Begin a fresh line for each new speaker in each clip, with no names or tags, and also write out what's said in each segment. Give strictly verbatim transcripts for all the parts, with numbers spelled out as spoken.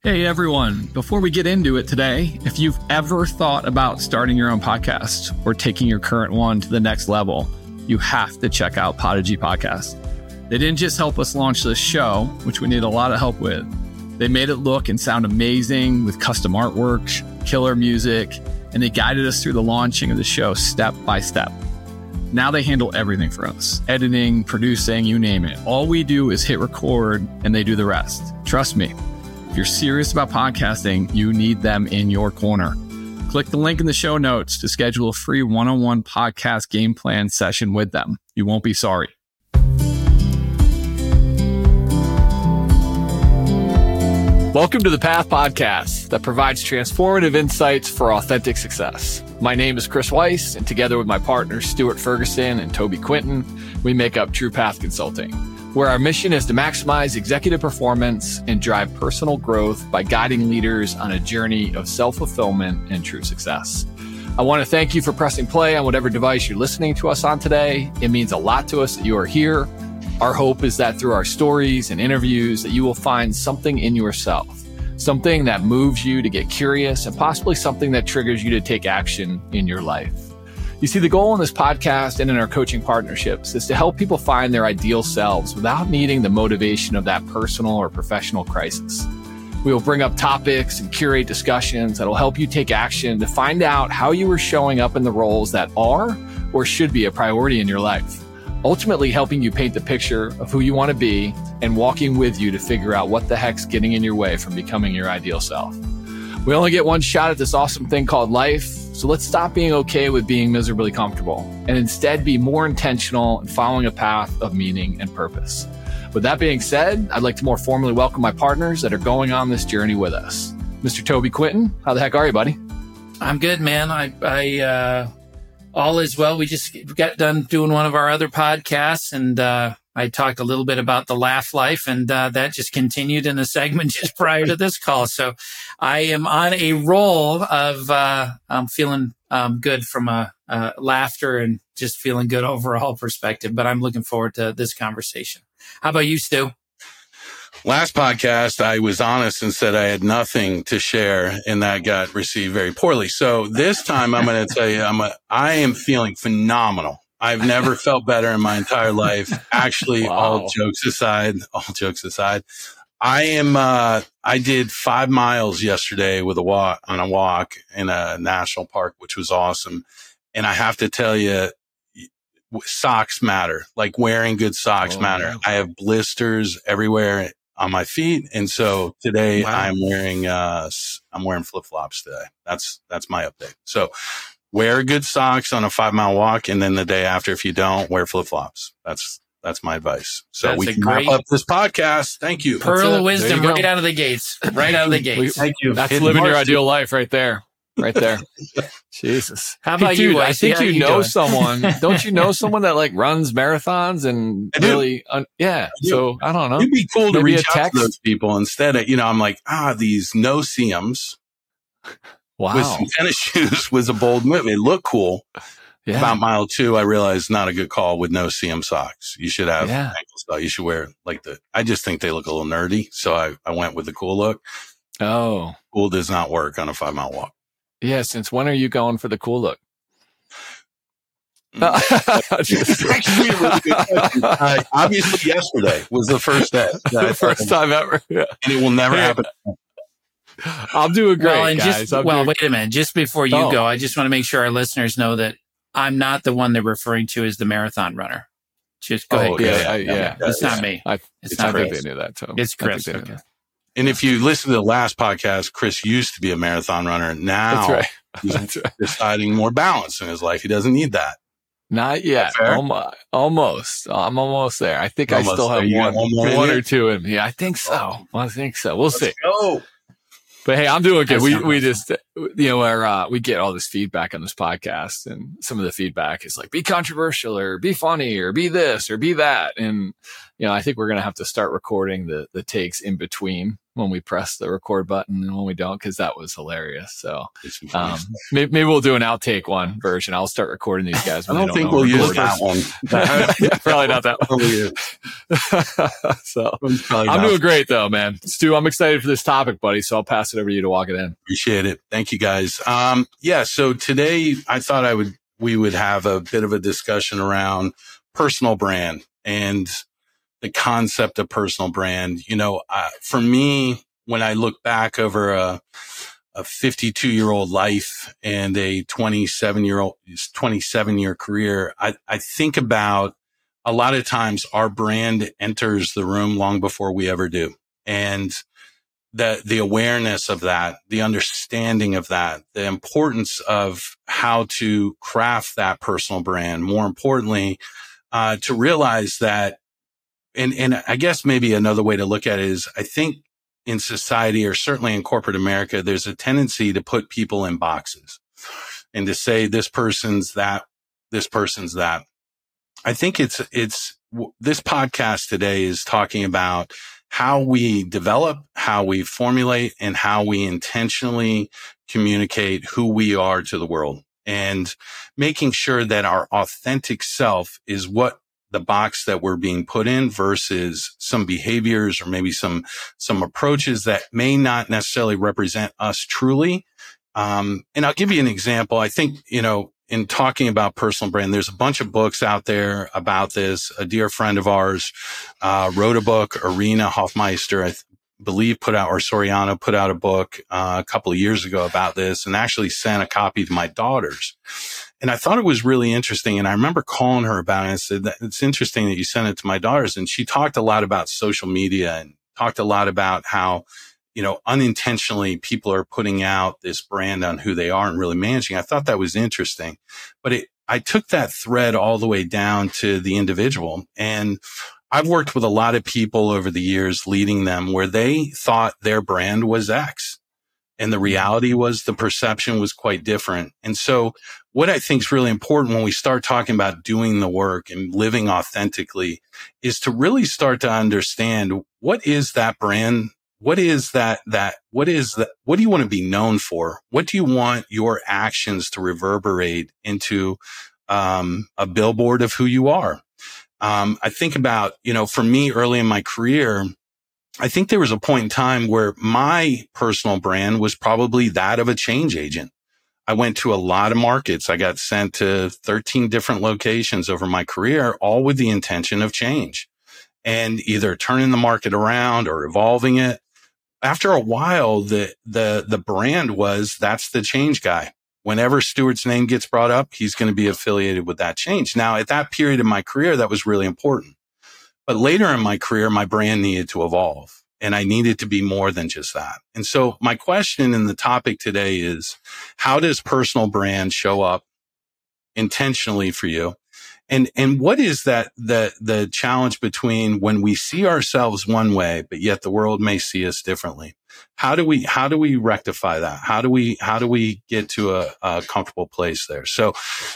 Hey everyone, before we get into it today, if you've ever thought about starting your own podcast or taking your current one to the next level, you have to check out Podigy Podcast. They didn't just help us launch this show, which we need a lot of help with. They made it look and sound amazing with custom artwork, killer music, and they guided us through the launching of the show step by step. Now they handle everything for us, editing, producing, you name it. All we do is hit record and they do the rest. Trust me. If you're serious about podcasting, you need them in your corner. Click the link in the show notes to schedule a free one-on-one podcast game plan session with them. You won't be sorry. Welcome to the Path Podcast that provides transformative insights for authentic success. My name is Chris Weiss, and together with my partners Stuart Ferguson and Toby Quinton, we make up True Path Consulting, where our mission is to maximize executive performance and drive personal growth by guiding leaders on a journey of self-fulfillment and true success. I want to thank you for pressing play on whatever device you're listening to us on today. It means a lot to us that you are here. Our hope is that through our stories and interviews that you will find something in yourself, something that moves you to get curious and possibly something that triggers you to take action in your life. You see, the goal in this podcast and in our coaching partnerships is to help people find their ideal selves without needing the motivation of that personal or professional crisis. We will bring up topics and curate discussions that will help you take action to find out how you are showing up in the roles that are or should be a priority in your life, ultimately helping you paint the picture of who you want to be and walking with you to figure out what the heck's getting in your way from becoming your ideal self. We only get one shot at this awesome thing called life. So let's stop being okay with being miserably comfortable and instead be more intentional in following a path of meaning and purpose. With that being said, I'd like to more formally welcome my partners that are going on this journey with us. Mister Toby Quinton, how the heck are you, buddy?
I'm good, man. I, I, uh, all is well. We just got done doing one of our other podcasts, and uh, I talked a little bit about the laugh life, and uh, that just continued in a segment just prior to this call. So I am on a roll of uh, I'm feeling um, good from a uh, laughter and just feeling good overall perspective. But I'm looking forward to this conversation. How about you, Stu?
Last podcast, I was honest and said I had nothing to share, and that got received very poorly. So this time, I'm going to tell you, I'm a, I am feeling phenomenal. I've never felt better in my entire life. Actually, wow. all jokes aside, all jokes aside, I am. Uh, I did five miles yesterday with a walk on a walk in a national park, which was awesome. And I have to tell you, socks matter. Like wearing good socks oh, matter. Man. I have blisters everywhere on my feet, and so today wow. I'm wearing. Uh, I'm wearing flip flops today. That's that's my update. So. Wear good socks on a five mile walk. And then the day after, if you don't, wear flip flops. That's, that's my advice. So that's we can wrap up this podcast. Thank you.
Pearl of wisdom right out of the gates, right out of the gates.
Thank you. That's living your ideal life right there. Right there. Jesus.
How about
hey,
you?
Dude, I think you, you know doing? someone. Don't you know someone that like runs marathons and really? Un- yeah. I so I don't know.
It'd be cool to reach out to those people instead of, you know, I'm like, ah, these no-see-ums.
Wow.
With some tennis shoes was a bold move. It looked cool. Yeah. About mile two, I realized not a good call with no C M socks. You should have yeah. ankle socks. You should wear like the, I just think they look a little nerdy. So I, I went with the cool look.
Oh.
Cool does not work on a five mile walk.
Yeah. Since when are you going for the cool look?
Actually, a really good question. Uh, obviously, yesterday was the first day.
The first time ever. Yeah.
And it will never happen.
I'm doing great,
well, and
guys.
Just,
I'm
well,
doing...
wait a minute. Just before you oh. go, I just want to make sure our listeners know that I'm not the one they're referring to as the marathon runner. Just go
oh,
ahead.
Yeah, yeah, yeah, yeah.
It's
yeah.
not me.
I,
it's,
it's
not
I
Chris.
think they knew that, too.
It's Chris. Okay.
And if you listen to the last podcast, Chris used to be a marathon runner. Now
That's right.
he's
That's right.
deciding more balance in his life. He doesn't need that.
Not yet. Almost. Almost. I'm almost there. I think almost. I still have one, one, one or two in me. Yeah, I think so. I think so. We'll
Let's
see.
Go.
But hey, I'm doing good. We we just, you know, where uh, we get all this feedback on this podcast, and some of the feedback is like, be controversial or be funny or be this or be that. And you know, I think we're going to have to start recording the, the takes in between when we press the record button and when we don't, because that was hilarious. So um, maybe, maybe we'll do an outtake one version. I'll start recording these guys.
I don't think we'll use that one.
Yeah, probably not that one. So I'm doing great though, man. Stu, I'm excited for this topic, buddy. So I'll pass it over to you to walk it in.
Appreciate it. Thank you, guys. Um, yeah. So today I thought I would we would have a bit of a discussion around personal brand and the concept of personal brand. You know, uh, for me, when I look back over a, a fifty-two year old life and a twenty-seven year old, twenty-seven year career, I, I think about a lot of times our brand enters the room long before we ever do. And the, the awareness of that, the understanding of that, the importance of how to craft that personal brand. More importantly, uh, to realize that And, and I guess maybe another way to look at it is I think in society, or certainly in corporate America, there's a tendency to put people in boxes and to say this person's that, this person's that. I think it's, it's, this podcast today is talking about how we develop, how we formulate, and how we intentionally communicate who we are to the world, and making sure that our authentic self is what the box that we're being put in versus some behaviors or maybe some, some approaches that may not necessarily represent us truly. Um, and I'll give you an example. I think, you know, in talking about personal brand, there's a bunch of books out there about this. A dear friend of ours, uh, wrote a book. Irina Hofmeister, I th- believe put out, or Soriano put out a book, uh, a couple of years ago about this, and actually sent a copy to my daughters. And I thought it was really interesting. And I remember calling her about it and said, that it's interesting that you sent it to my daughters. And she talked a lot about social media and talked a lot about how, you know, unintentionally people are putting out this brand on who they are and really managing. I thought that was interesting, but it, I took that thread all the way down to the individual. And I've worked with a lot of people over the years leading them where they thought their brand was X. And the reality was the perception was quite different. And so what I think is really important when we start talking about doing the work and living authentically is to really start to understand what is that brand? What is that, that, what is that? What do you want to be known for? What do you want your actions to reverberate into, um, a billboard of who you are? Um, I think about, you know, for me early in my career, I think there was a point in time where my personal brand was probably that of a change agent. I went to a lot of markets. I got sent to thirteen different locations over my career, all with the intention of change and either turning the market around or evolving it. After a while, the, the, the brand was, that's the change guy. Whenever Stuart's name gets brought up, he's going to be affiliated with that change. Now, at that period of my career, that was really important. But later in my career, my brand needed to evolve and I needed to be more than just that. And so my question in the topic today is, how does personal brand show up intentionally for you? And, and what is that, the, the challenge between when we see ourselves one way, but yet the world may see us differently? How do we, how do we rectify that? How do we, how do we get to a, a comfortable place there? So,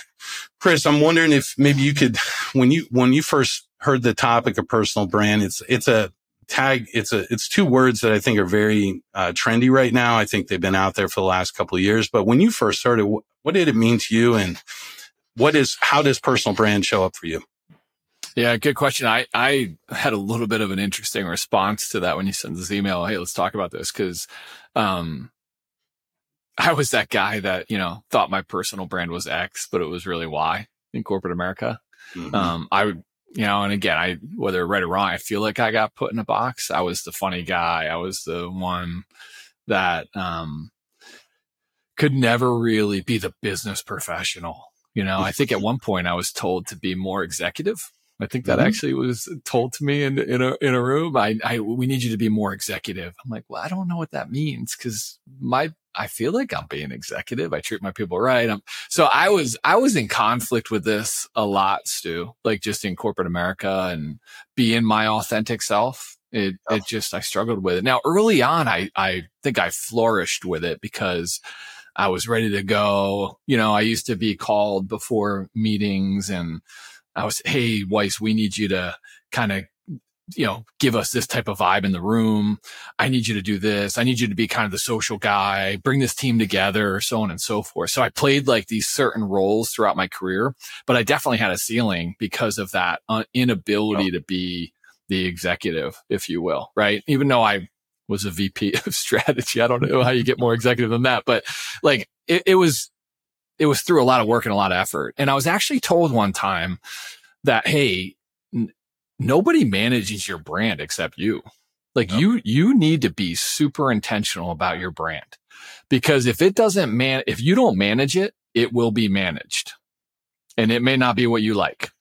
Chris, I'm wondering if maybe you could, when you, when you first heard the topic of personal brand, it's, it's a tag, it's a, it's two words that I think are very uh, trendy right now. I think they've been out there for the last couple of years, but when you first heard it, what, what did it mean to you? And what is, how does personal brand show up for you?
Yeah, good question. I, I had a little bit of an interesting response to that when you sent this email. Hey, let's talk about this. Cause, um, I was that guy that, you know, thought my personal brand was X, but it was really Y in corporate America. Mm-hmm. Um, I would, you know, and again, I, whether right or wrong, I feel like I got put in a box. I was the funny guy. I was the one that, um, could never really be the business professional. You know, I think at one point I was told to be more executive. I think that mm-hmm. actually was told to me in, in a, in a room. I, I, we need you to be more executive. I'm like, well, I don't know what that means. Cause my, I feel like I'm being executive. I treat my people right. I'm, so I was, I was in conflict with this a lot, Stu, like just in corporate America and being my authentic self. It, oh. it just, I struggled with it. Now, early on, I, I think I flourished with it because I was ready to go. You know, I used to be called before meetings and I was, hey, Weiss, we need you to kind of you know, give us this type of vibe in the room. I need you to do this. I need you to be kind of the social guy, bring this team together, so on and so forth. So I played like these certain roles throughout my career, but I definitely had a ceiling because of that uh, inability oh. to be the executive, if you will, right? Even though I was a V P of strategy, I don't know how you get more executive than that, but like it, it was, it was through a lot of work and a lot of effort. And I was actually told one time that, hey, n- nobody manages your brand except you. Like yep. you, you need to be super intentional about your brand, because if it doesn't man, if you don't manage it, it will be managed, and it may not be what you like.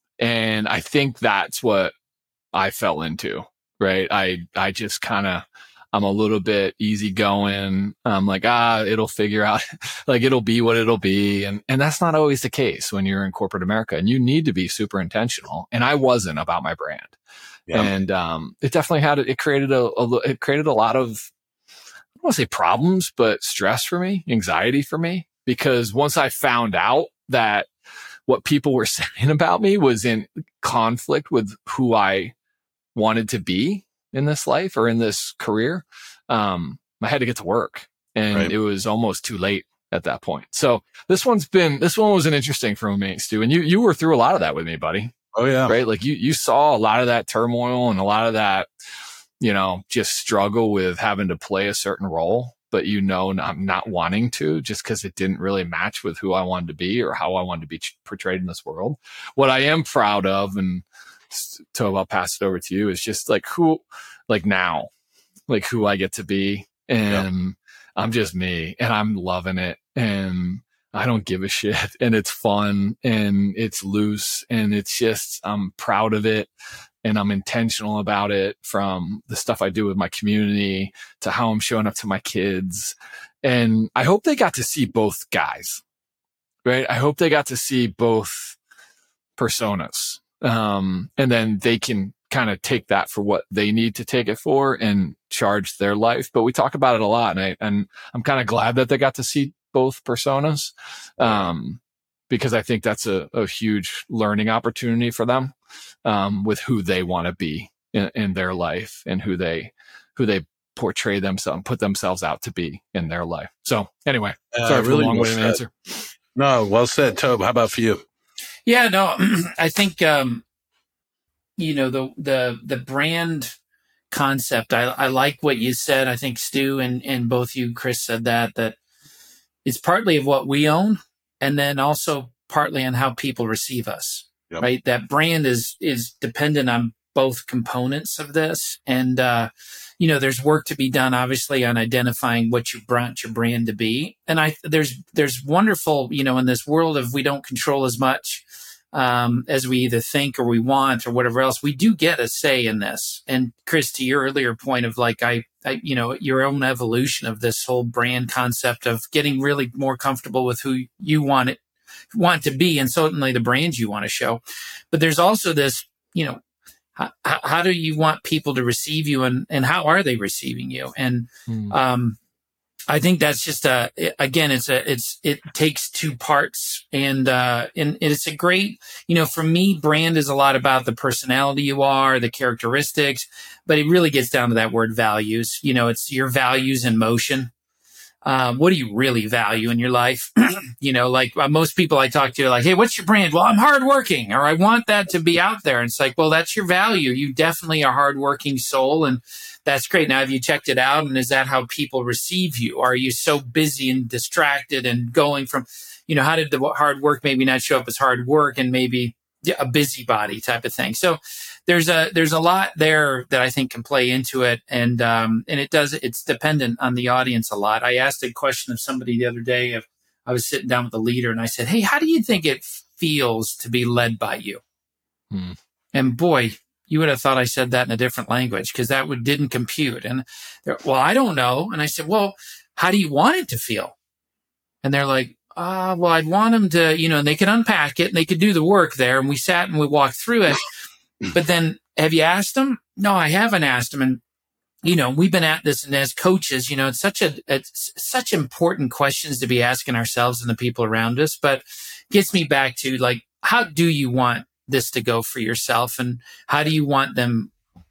And I think that's what I fell into, right? I, I just kind of, I'm a little bit easygoing. I'm like, ah, it'll figure out, like it'll be what it'll be. And, and that's not always the case when you're in corporate America, and you need to be super intentional. And I wasn't about my brand. Yeah. And, um, it definitely had, it created a, a, it created a lot of, I don't want to say problems, but stress for me, anxiety for me, because once I found out that what people were saying about me was in conflict with who I wanted to be in this life or in this career, um, I had to get to work, and right. it was almost too late at that point. So this one's been, this one was an interesting for me, Stu, and you, you were through a lot of that with me, buddy.
Oh yeah.
Right. Like you, you saw a lot of that turmoil and a lot of that, you know, just struggle with having to play a certain role, but you know, not, not wanting to, just because it didn't really match with who I wanted to be or how I wanted to be portrayed in this world. What I am proud of, and so I'll pass it over to you, is just like who, like now, like who I get to be. And yeah. I'm just me, and I'm loving it, and I don't give a shit, and it's fun, and it's loose, and it's just, I'm proud of it, and I'm intentional about it, from the stuff I do with my community to how I'm showing up to my kids. And I hope they got to see both guys, right? I hope they got to see both personas. Um, and then they can kind of take that for what they need to take it for and charge their life. But we talk about it a lot, and I, and I'm kind of glad that they got to see both personas. Um, because I think that's a, a huge learning opportunity for them, um, with who they want to be in, in their life, and who they, who they portray themselves, put themselves out to be in their life. So anyway, uh, sorry for really the long-winded well answer.
No, well said, Tobe. How about for you?
Yeah, no, I think, um, you know, the, the, the brand concept, I, I like what you said. I think Stu and, and both you, Chris, said that, that it's partly of what we own, and then also partly on how people receive us, yep. right? That brand is, is dependent on both components of this. And, uh, you know, there's work to be done, obviously, on identifying what you brought your brand to be. And I, there's, there's wonderful, you know, in this world of, we don't control as much, um, as we either think or we want or whatever else, we do get a say in this. And Chris, to your earlier point of like, I, I, you know, your own evolution of this whole brand concept of getting really more comfortable with who you want it, want to be, and certainly the brands you want to show. But there's also this, you know, how, how do you want people to receive you, and, and how are they receiving you? And, mm. um, I think that's just a, again, it's a, it's, it takes two parts, and, uh, and it's a great, you know, for me, brand is a lot about the personality you are, the characteristics, but it really gets down to that word values. You know, it's your values in motion. Um, what do you really value in your life? You know, like uh, most people I talk to are like, hey, what's your brand? Well, I'm hardworking, or I want that to be out there. And it's like, well, that's your value. You definitely are a hardworking soul, and that's great. Now, have you checked it out? And is that how people receive you? Are you so busy and distracted and going from, you know, how did the hard work maybe not show up as hard work, and maybe a busybody type of thing? So there's a, there's a lot there that I think can play into it. And, um, and it does, it's dependent on the audience a lot. I asked a question of somebody the other day. Of, I was sitting down with a leader, and I said, hey, how do you think it feels to be led by you? Hmm. And boy, you would have thought I said that in a different language, because that would, didn't compute. And well, I don't know. And I said, well, how do you want it to feel? And they're like, ah, uh, well, I'd want them to, you know, and they could unpack it and they could do the work there. And we sat and we walked through it. But then, have you asked them? No, I haven't asked them. And, you know, we've been at this, and as coaches, you know, it's such a, it's such important questions to be asking ourselves and the people around us. But it gets me back to like, how do you want this to go for yourself, and how do you want them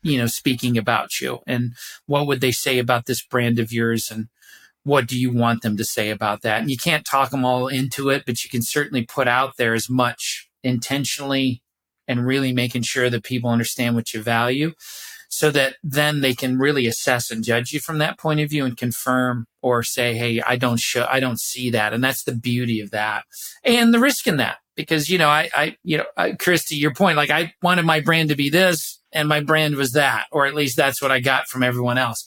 you know, speaking about you, and what would they say about this brand of yours, and what do you want them to say about that? And you can't talk them all into it, but you can certainly put out there as much intentionally and really making sure that people understand what you value, so that then they can really assess and judge you from that point of view and confirm or say, hey, I don't show, I don't see that. And that's the beauty of that and the risk in that, because, you know, I, I, you know, I, Chris, to your point, like I wanted my brand to be this and my brand was that, or at least that's what I got from everyone else.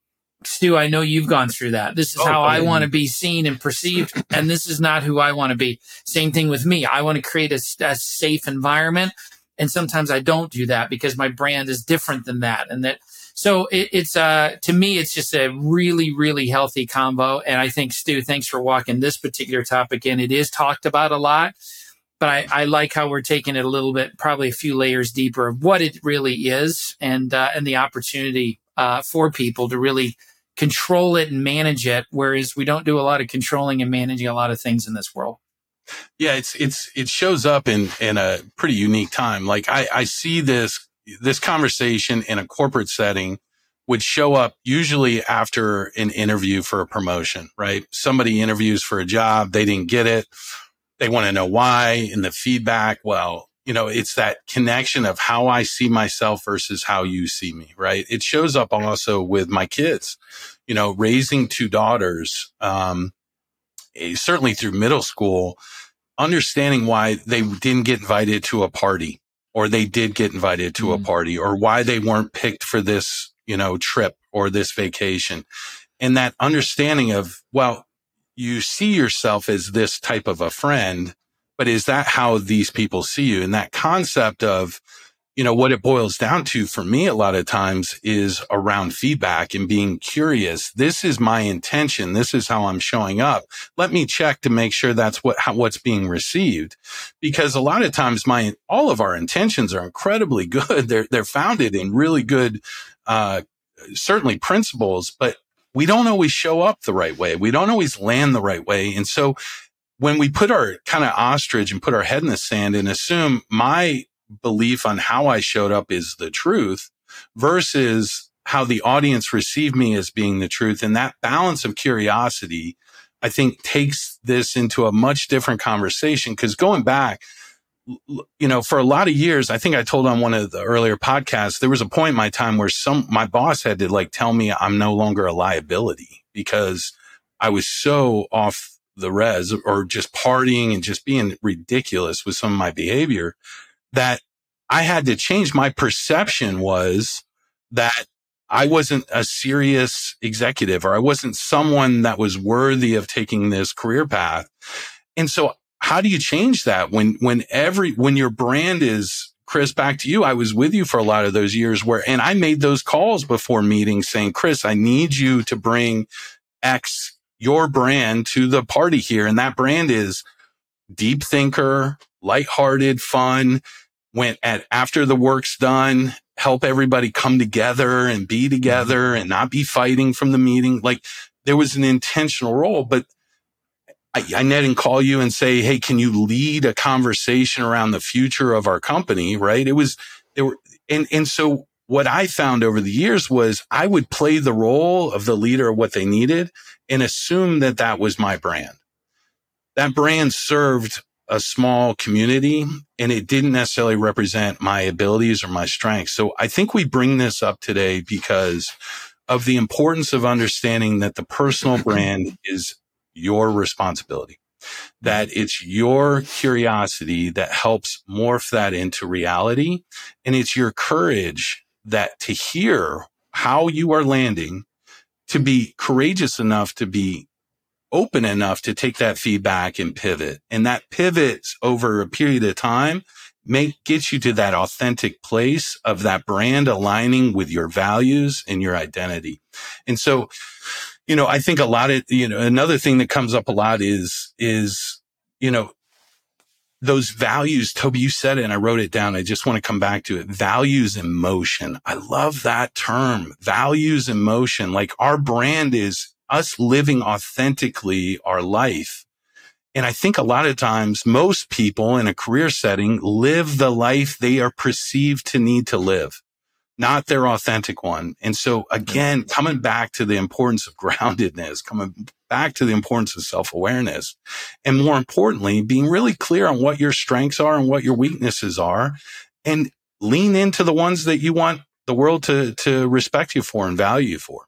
Stu, I know you've gone through that. This is oh, how I want to be seen and perceived, and this is not who I want to be. Same thing with me. I want to create a, a safe environment, and sometimes I don't do that because my brand is different than that. And that, so it, it's uh to me, it's just a really, really healthy combo. And I think, Stu, thanks for walking this particular topic in. It is talked about a lot, but I, I like how we're taking it a little bit, probably a few layers deeper of what it really is, and uh, and the opportunity uh, for people to really control it and manage it, whereas we don't do a lot of controlling and managing a lot of things in this world.
Yeah, it's it's it shows up in in a pretty unique time. Like I, I see this this conversation in a corporate setting would show up usually after an interview for a promotion, right? Somebody interviews for a job, they didn't get it, they want to know why, and the feedback, well, you know, it's that connection of how I see myself versus how you see me, right? It shows up also with my kids, you know, raising two daughters, um, certainly through middle school, understanding why they didn't get invited to a party, or they did get invited to mm-hmm. a party, or why they weren't picked for this, you know, trip or this vacation. And that understanding of, well, you see yourself as this type of a friend, but is that how these people see you? And that concept of, you know, what it boils down to for me a lot of times is around feedback and being curious. This is my intention. This is how I'm showing up. Let me check to make sure that's what, how, what's being received. Because a lot of times my, all of our intentions are incredibly good. They're, they're founded in really good, uh, certainly principles, but we don't always show up the right way. We don't always land the right way. And so when we put our kind of ostrich and put our head in the sand and assume my belief on how I showed up is the truth versus how the audience received me as being the truth, and that balance of curiosity, I think, takes this into a much different conversation. Because going back, you know, for a lot of years, I think I told on one of the earlier podcasts, there was a point in my time where some, my boss had to like tell me I'm no longer a liability because I was so off the res or just partying and just being ridiculous with some of my behavior that I had to change. My perception was that I wasn't a serious executive, or I wasn't someone that was worthy of taking this career path. And so how do you change that when, when every, when your brand is, Chris, back to you, I was with you for a lot of those years where, and I made those calls before meetings saying, Chris, I need you to bring X, your brand, to the party here. And that brand is deep thinker, lighthearted, fun, went at after the work's done, help everybody come together and be together and not be fighting from the meeting. Like there was an intentional role, but I, I didn't call you and say, hey, can you lead a conversation around the future of our company? Right. It was, there were, and, and so what I found over the years was I would play the role of the leader of what they needed and assume that that was my brand. That brand served a small community and it didn't necessarily represent my abilities or my strengths. So I think we bring this up today because of the importance of understanding that the personal brand is your responsibility, that it's your curiosity that helps morph that into reality. And it's your courage that to hear how you are landing, to be courageous enough to be open enough to take that feedback and pivot. And that pivots over a period of time may get you to that authentic place of that brand aligning with your values and your identity. And so, you know, I think a lot of, you know, another thing that comes up a lot is, is, you know, those values. Toby, you said it and I wrote it down. I just want to come back to it. Values in motion. I love that term. Values in motion. Like our brand is us living authentically our life. And I think a lot of times most people in a career setting live the life they are perceived to need to live. not their authentic one. And so again, coming back to the importance of groundedness, coming back to the importance of self-awareness, and more importantly, being really clear on what your strengths are and what your weaknesses are, and lean into the ones that you want the world to, to respect you for and value you for.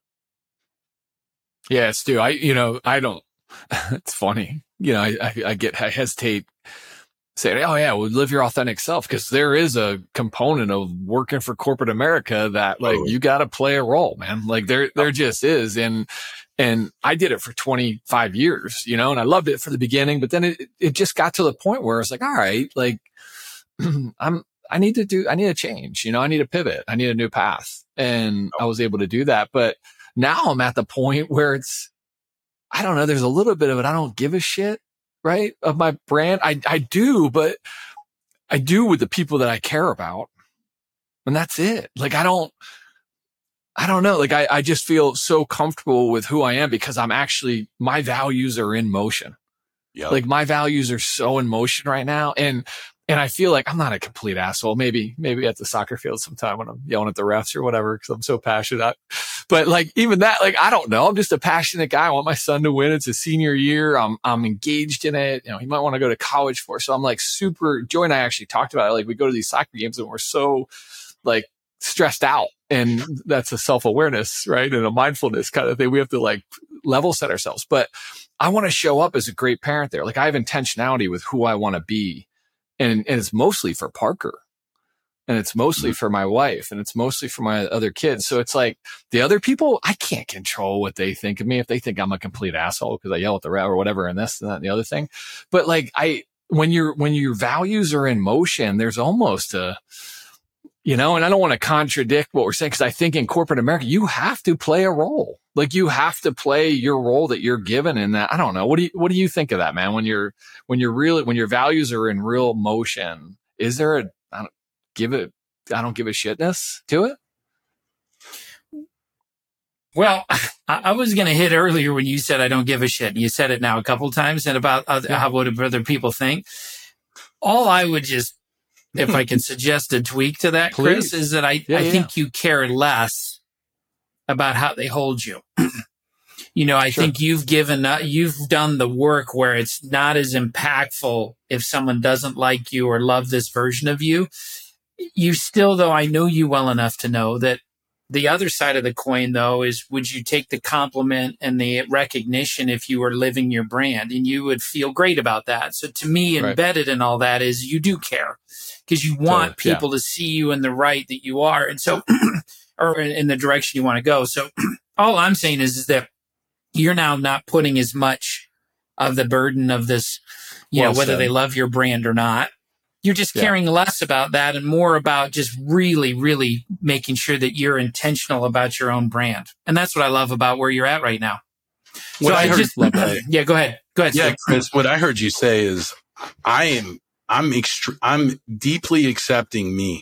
Yeah, Stu, I, you know, I don't, it's funny. You know, I, I, I get, I hesitate saying, oh yeah, well, live your authentic self. Cause there is a component of working for corporate America that like, you got to play a role, man. Like there, there just is. And, and I did it for twenty-five years, you know, and I loved it for the beginning, but then it, it just got to the point where it's like, all right, like I'm, I need to do, I need to change, you know, I need to pivot. I need a new path. And I was able to do that. But now I'm at the point where it's, I don't know, there's a little bit of it. I don't give a shit. Right. Of my brand. I, I do, but I do with the people that I care about. And that's it. Like, I don't, I don't know. Like, I, I just feel so comfortable with who I am because I'm actually, my values are in motion. Yep. Like my values are so in motion right now. And, and I feel like I'm not a complete asshole. Maybe, maybe at the soccer field sometime when I'm yelling at the refs or whatever, because I'm so passionate. But like even that, like, I don't know. I'm just a passionate guy. I want my son to win. It's his senior year. I'm, I'm engaged in it. You know, he might want to go to college for it. So I'm like super, Joy and I actually talked about it. Like we go to these soccer games and we're so like stressed out, and that's a self-awareness, right? And a mindfulness kind of thing. We have to like level set ourselves, but I want to show up as a great parent there. Like I have intentionality with who I want to be. And, and it's mostly for Parker. And it's mostly for my wife, and it's mostly for my other kids. So it's like the other people, I can't control what they think of me. If they think I'm a complete asshole because I yell at the ref or whatever, and this and that and the other thing. But like I, when you're, when your values are in motion, there's almost a, you know, and I don't want to contradict what we're saying, because I think in corporate America, you have to play a role. Like you have to play your role that you're given in that. I don't know. What do you, what do you think of that, man? When you're, when you're really, when your values are in real motion, is there a, I don't, give it, I don't give a shitness to it?
Well, I, I was going to hit earlier when you said I don't give a shit. And you said it now a couple of times, and about other, yeah. how what other people think. All I would just, if I can suggest a tweak to that, Chris, is that I, yeah, I yeah. think you care less about how they hold you. You know, I sure. think you've given, uh, you've done the work where it's not as impactful if someone doesn't like you or love this version of you. You still, though, I know you well enough to know that the other side of the coin, though, is would you take the compliment and the recognition if you were living your brand, and you would feel great about that. So to me, right. embedded in all that is you do care, because you want totally. people yeah. to see you in the right that you are. And so, or in, in the direction you want to go. So all I'm saying is, is that you're now not putting as much of the burden of this, you well know, whether said. they love your brand or not. You're just yeah. caring less about that and more about just really, really making sure that you're intentional about your own brand. And that's what I love about where you're at right now.
What
so
I,
I
heard,
just,
that,
yeah, go ahead. Go ahead.
Yeah,
Steve.
Chris, what I heard you say is I am, I'm extre- I'm deeply accepting me.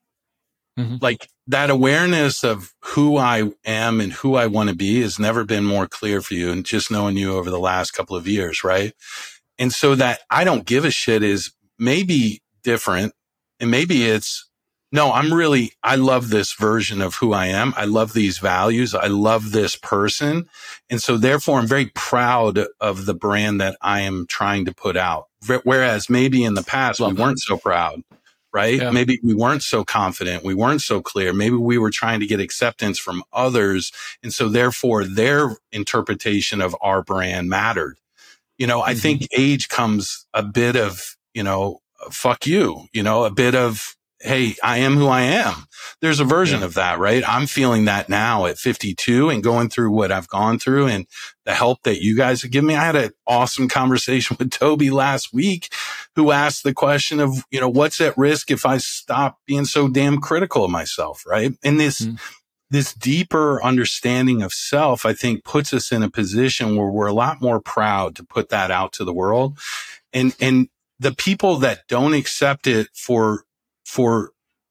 Mm-hmm. Like that awareness of who I am and who I want to be has never been more clear for you. And just knowing you over the last couple of years. Right. And so that I don't give a shit is maybe different. And maybe it's, no, I'm really, I love this version of who I am. I love these values. I love this person. And so therefore I'm very proud of the brand that I am trying to put out. Whereas maybe in the past love we weren't so proud, right? Yeah. Maybe we weren't so confident. We weren't so clear. Maybe we were trying to get acceptance from others. And so therefore their interpretation of our brand mattered. You know, I mm-hmm. think age comes a bit of, you know, fuck you, you know, a bit of, hey, I am who I am. There's a version yeah. of that, right? I'm feeling that now at fifty-two and going through what I've gone through and the help that you guys have given me. I had an awesome conversation with Toby last week, who asked the question of, you know, what's at risk if I stop being so damn critical of myself, right? And this, mm. this deeper understanding of self, I think, puts us in a position where we're a lot more proud to put that out to the world. And, and, the people that don't accept it for, for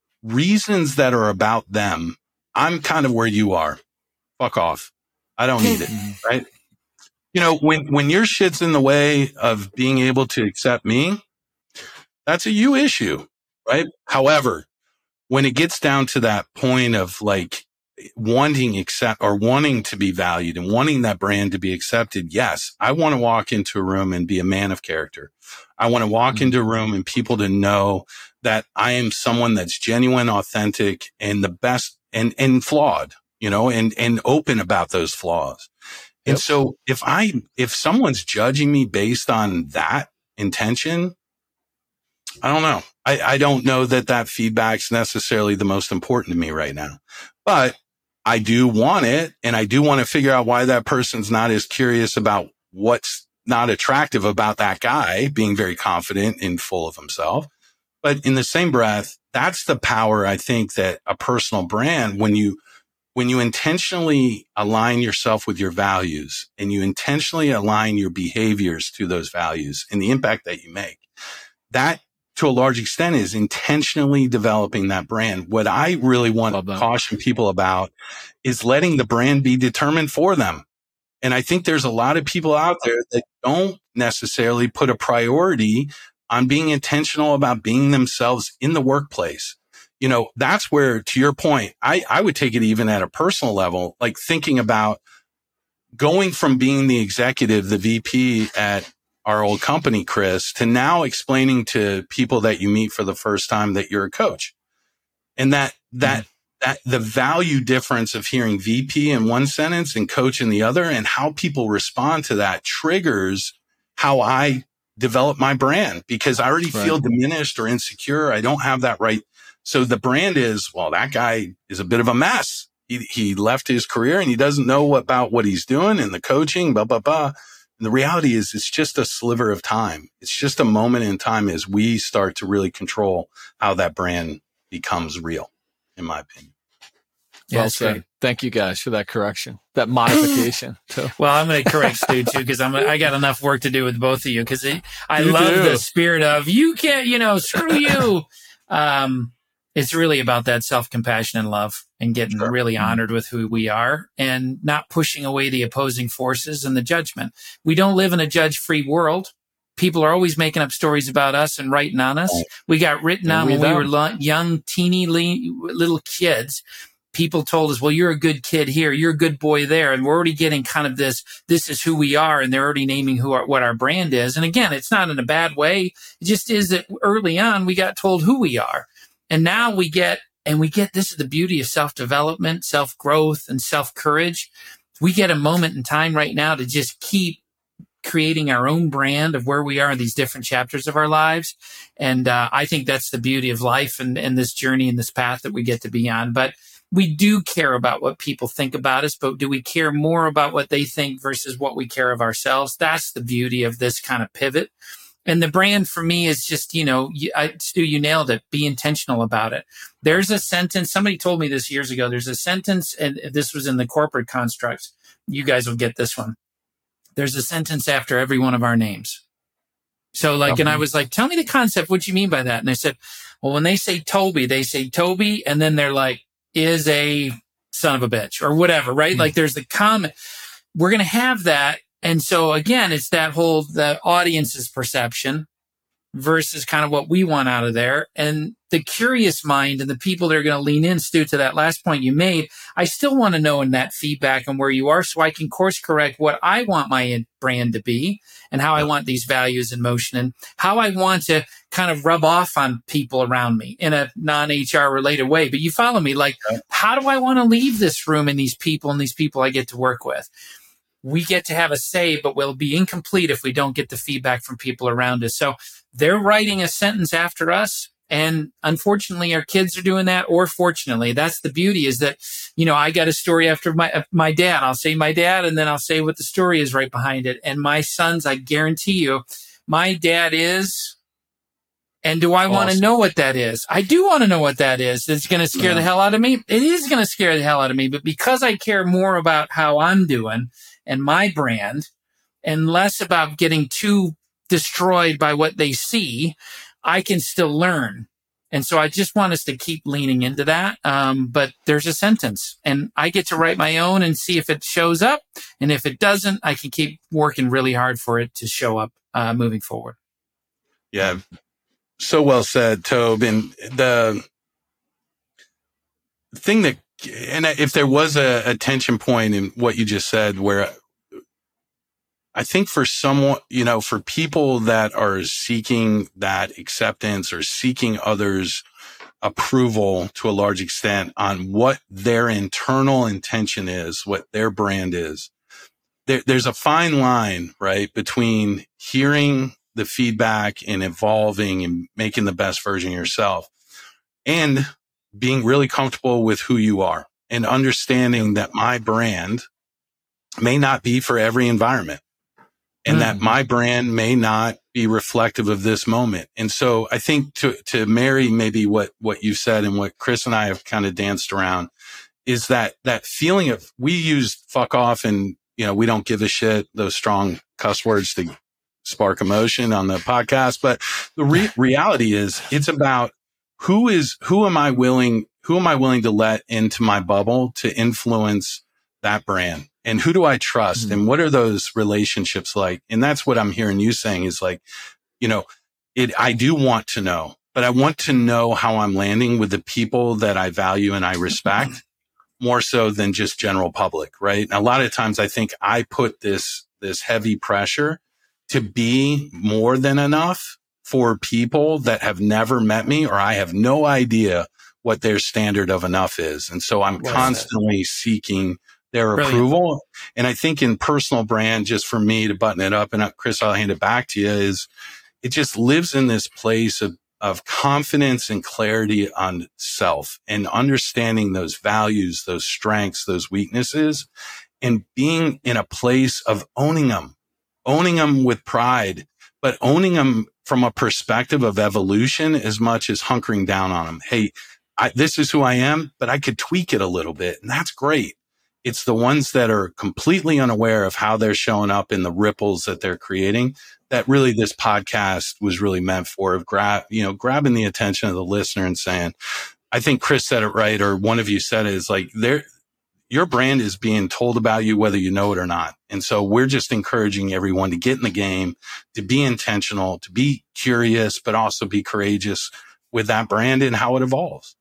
reasons that are about them, I'm kind of where you are. Fuck off. I don't need it. Right. You know, when, when your shit's in the way of being able to accept me, that's a you issue. Right. However, when it gets down to that point of like wanting accept or wanting to be valued and wanting that brand to be accepted, yes, I want to walk into a room and be a man of character. I want to walk mm-hmm. into a room and people to know that I am someone that's genuine, authentic, and the best and, and flawed, you know, and, and open about those flaws. Yep. And so if I, if someone's judging me based on that intention, I don't know. I, I don't know that that feedback's necessarily the most important to me right now, but I do want it. And I do want to figure out why that person's not as curious about what's not attractive about that guy being very confident and full of himself. But in the same breath, that's the power, I think, that a personal brand, when you, when you intentionally align yourself with your values and you intentionally align your behaviors to those values and the impact that you make, that to a large extent is intentionally developing that brand. What I really want to caution people about is letting the brand be determined for them. And I think there's a lot of people out there that don't necessarily put a priority on being intentional about being themselves in the workplace. You know, that's where, to your point, I, I would take it even at a personal level, like thinking about going from being the executive, the V P at our old company, Chris, to now explaining to people that you meet for the first time that you're a coach. And that, that, mm-hmm. that the value difference of hearing V P in one sentence and coach in the other, and how people respond to that triggers how I develop my brand, because I already right. feel diminished or insecure. I don't have that right. So the brand is, well, that guy is a bit of a mess. He, he left his career and he doesn't know about what he's doing and the coaching, blah, blah, blah. And the reality is it's just a sliver of time. It's just a moment in time as we start to really control how that brand becomes real, in my opinion.
Yeah,
well said. Great. Thank you guys for that correction, that modification. Too.
Well, I'm going to correct Stu too, because I'm I got enough work to do with both of you. Because I you love do. the spirit of you can't, you know, screw you. Um, it's really about that self-compassion and love, and getting sure. really honored with who we are, and not pushing away the opposing forces and the judgment. We don't live in a judge-free world. People are always making up stories about us and writing on us. We got written on when we were lo- young, teeny, le- little kids. People told us, well, you're a good kid here, you're a good boy there. And we're already getting kind of this, this is who we are. And they're already naming who our, what our brand is. And again, it's not in a bad way. It just is that early on, we got told who we are. And now we get, and we get, this is the beauty of self-development, self-growth, and self-courage. We get a moment in time right now to just keep creating our own brand of where we are in these different chapters of our lives. And uh, I think that's the beauty of life and, and this journey and this path that we get to be on. But we do care about what people think about us, but do we care more about what they think versus what we care of ourselves? That's the beauty of this kind of pivot. And the brand for me is just, you know, I, Stu, you nailed it. Be intentional about it. There's a sentence, somebody told me this years ago. There's a sentence, and this was in the corporate constructs. You guys will get this one. There's a sentence after every one of our names. So like, okay. and I was like, tell me the concept. What do you mean by that? And they said, well, when they say Toby, they say Toby, and then they're like, is a son of a bitch or whatever, right? Mm-hmm. Like there's the comment. We're going to have that. And so again, it's that whole, the audience's perception versus kind of what we want out of there. And the curious mind and the people that are going to lean in, Stu, to that last point you made, I still want to know in that feedback and where you are so I can course correct what I want my brand to be and how I want these values in motion and how I want to kind of rub off on people around me in a non-H R related way. But you follow me, like, how do I want to leave this room and these people and these people I get to work with? We get to have a say, but we'll be incomplete if we don't get the feedback from people around us. So they're writing a sentence after us. And unfortunately, our kids are doing that, or fortunately. That's the beauty, is that, you know, I got a story after my uh, my dad. I'll say my dad, and then I'll say what the story is right behind it. And my sons, I guarantee you, my dad is. And do I awesome. want to know what that is? I do want to know what that is. It's going to scare yeah. the hell out of me. It is going to scare the hell out of me. But because I care more about how I'm doing and my brand, and less about getting too destroyed by what they see, I can still learn. And so I just want us to keep leaning into that. Um, but there's a sentence, and I get to write my own and see if it shows up. And if it doesn't, I can keep working really hard for it to show up uh, moving forward.
Yeah. So well said, Tobe. And the, thing that, and if there was a, a tension point in what you just said, where I think for someone, you know, for people that are seeking that acceptance or seeking others' approval to a large extent on what their internal intention is, what their brand is, there, there's a fine line, right, between hearing the feedback and evolving and making the best version of yourself and being really comfortable with who you are and understanding that my brand may not be for every environment. And mm. that my brand may not be reflective of this moment. And so I think to, to marry maybe what, what you said and what Chris and I have kind of danced around is that, that feeling of, we use fuck off and, you know, we don't give a shit, those strong cuss words to spark emotion on the podcast. But the re- reality is it's about who is, who am I willing, who am I willing to let into my bubble to influence that brand? And who do I trust? Mm-hmm. And what are those relationships like? And that's what I'm hearing you saying is like, you know, it, I do want to know, but I want to know how I'm landing with the people that I value and I respect mm-hmm. more so than just general public, right? And a lot of times I think I put this, this heavy pressure to be more than enough for people that have never met me, or I have no idea what their standard of enough is. And so I'm what constantly seeking their Brilliant. Approval. And I think in personal brand, just for me to button it up, and Chris, I'll hand it back to you, is it just lives in this place of, of confidence and clarity on self and understanding those values, those strengths, those weaknesses, and being in a place of owning them, owning them with pride, but owning them from a perspective of evolution as much as hunkering down on them. Hey, I, this is who I am, but I could tweak it a little bit, and that's great. It's the ones that are completely unaware of how they're showing up in the ripples that they're creating that really this podcast was really meant for, of grab, you know, grabbing the attention of the listener and saying, I think Chris said it right, or one of you said it, is like there, your brand is being told about you, whether you know it or not. And so we're just encouraging everyone to get in the game, to be intentional, to be curious, but also be courageous with that brand and how it evolves.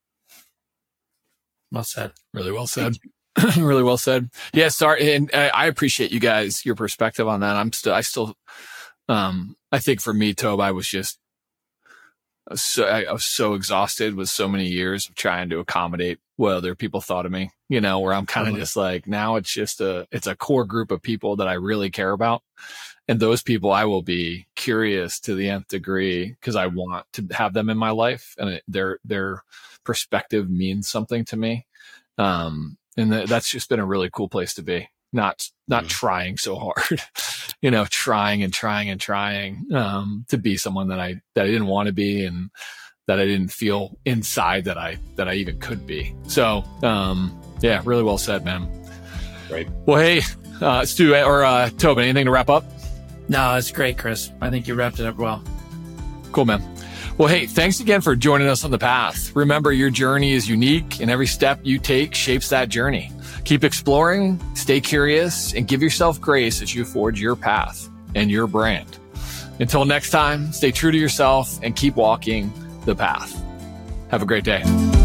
Well said.
Really well said. Really well said. Yeah, sorry. And I appreciate you guys, your perspective on that. I'm still, I still, um, I think for me, Tobe, I was just, so, I was so exhausted with so many years of trying to accommodate what other people thought of me, you know, where I'm kind of mm-hmm. just like, now it's just a, it's a core group of people that I really care about. And those people I will be curious to the nth degree because I want to have them in my life and it, their, their perspective means something to me. Um, And th- that's just been a really cool place to be. Not, not mm-hmm. trying so hard, you know, trying and trying and trying, um, to be someone that I, that I didn't want to be and that I didn't feel inside that I, that I even could be. So, um, yeah, really well said, man.
Right.
Well, hey, uh, Stu or, uh, Tobin, anything to wrap up?
No, it's great, Chris. I think you wrapped it up well.
Cool, man. Well, hey, thanks again for joining us on the path. Remember, your journey is unique and every step you take shapes that journey. Keep exploring, stay curious, and give yourself grace as you forge your path and your brand. Until next time, stay true to yourself and keep walking the path. Have a great day.